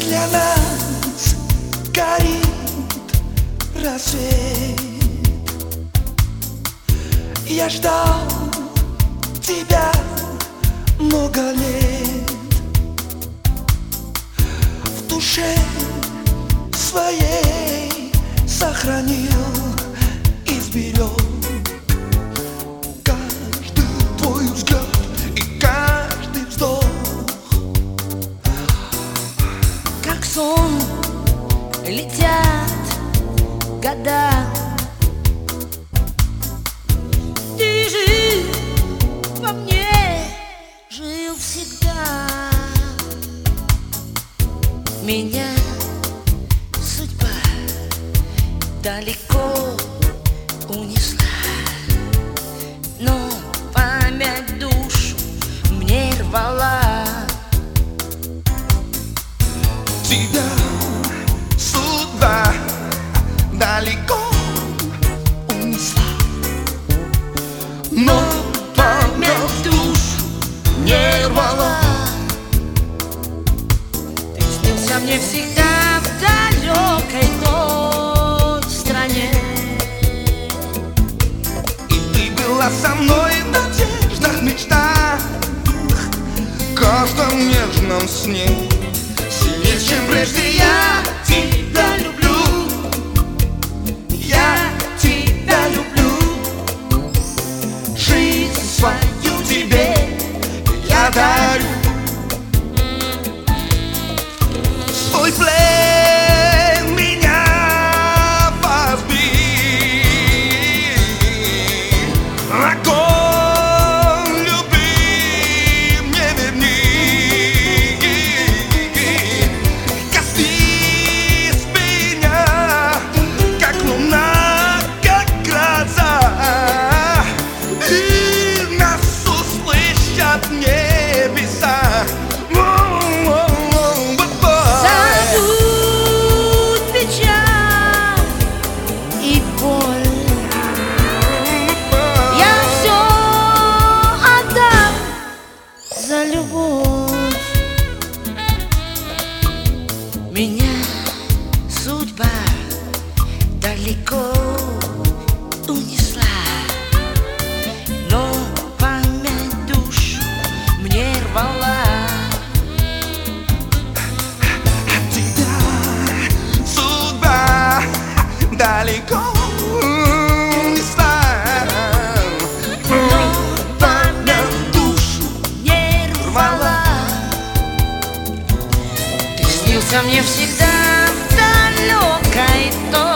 Для нас горит рассвет. Я ждал тебя много лет. В душе своей сохранил и сберег каждый твой взгляд и каждый вздох. Как сон летят года, ты жил во мне, жил всегда. Меня судьба далеко унесла, но память душу мне рвала. Тебя судьба далеко унесла, но память душу не рвала. Ты снился мне всегда в далекой той стране, И ты была со мной в надеждах, мечтах, каждом нежном сне. Сильнее, чем прежде, я тебя люблю. Я тебя люблю. Жизнь свою тебе я дарю. Свой плен меня возьми. Огонь любви мне верни. Коснись меня, как луна, как гроза, и нас услышат небеса. забудь печаль и боль. Я все отдам за любовь. Меня судьба далеко унесла, но память душу мне рвала. Тебя судьба далеко унесла, но память душу Не рвала. Ты снился мне всегда в далекой той